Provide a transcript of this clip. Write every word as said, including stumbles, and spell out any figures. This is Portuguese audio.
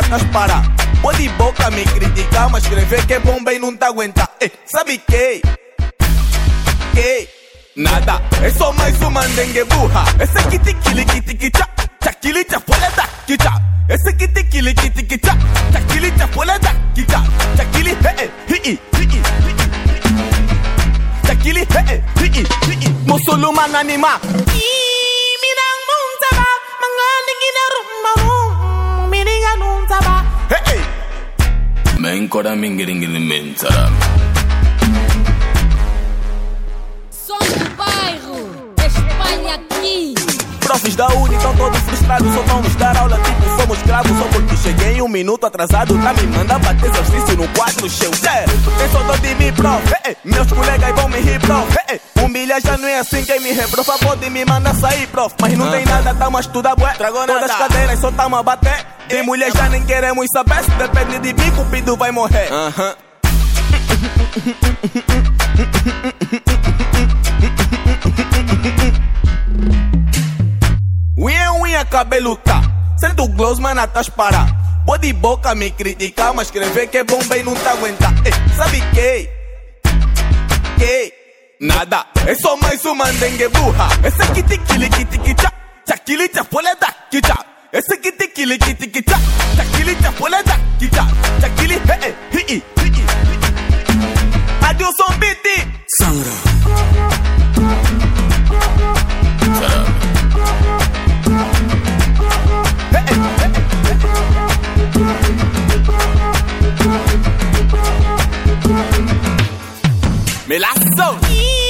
estás para. Pode boca me criticar, mas escrever que é bom bem não te aguenta. Ei, sabe que? Que? Nada, é só mais uma dengue burra. Esse aqui te kili kiti kicha, chakili cha fora da kicha. Esse aqui te kili kiti kicha, chakili cha fora da kicha. Chakili he he he chakili he he he Musuluman anima. Minang muntaba, mangani ginarum, mininga nuntaba. Hey, men kora mingiringili mentara. Som do bairro, Espanha aqui. Profs da uni estão todos frustrados, só vão nos dar aula tipo somos escravos. Só porque cheguei um minuto atrasado, tá me manda bater exercício no quadro cheio. Tem só dor de mim, prof, hey, meus colegas vão me rir, prof, hey, humilha já não é assim, quem me reprofa pode me mandar sair, prof. Mas não tem nada, tamo a estudar, bué. Todas as cadeiras só tamo a bater. De mulher já nem queremos saber, se depende de mim, cupido vai morrer. Aham. Unha, unha, cabelo tá. Sendo gloss, mana, estás para. Pode boca me criticar, mas escrever que é bom bem não te aguenta. Ei, sabe que? Que? Nada, é só mais uma dengue burra. Esse aqui te kili kiti kicha, chakili cha fora da kicha. Esse aqui te kili kiti kicha, chakili cha fora da kicha. Chakili he he he Adilson Biti Sangra. Me laço.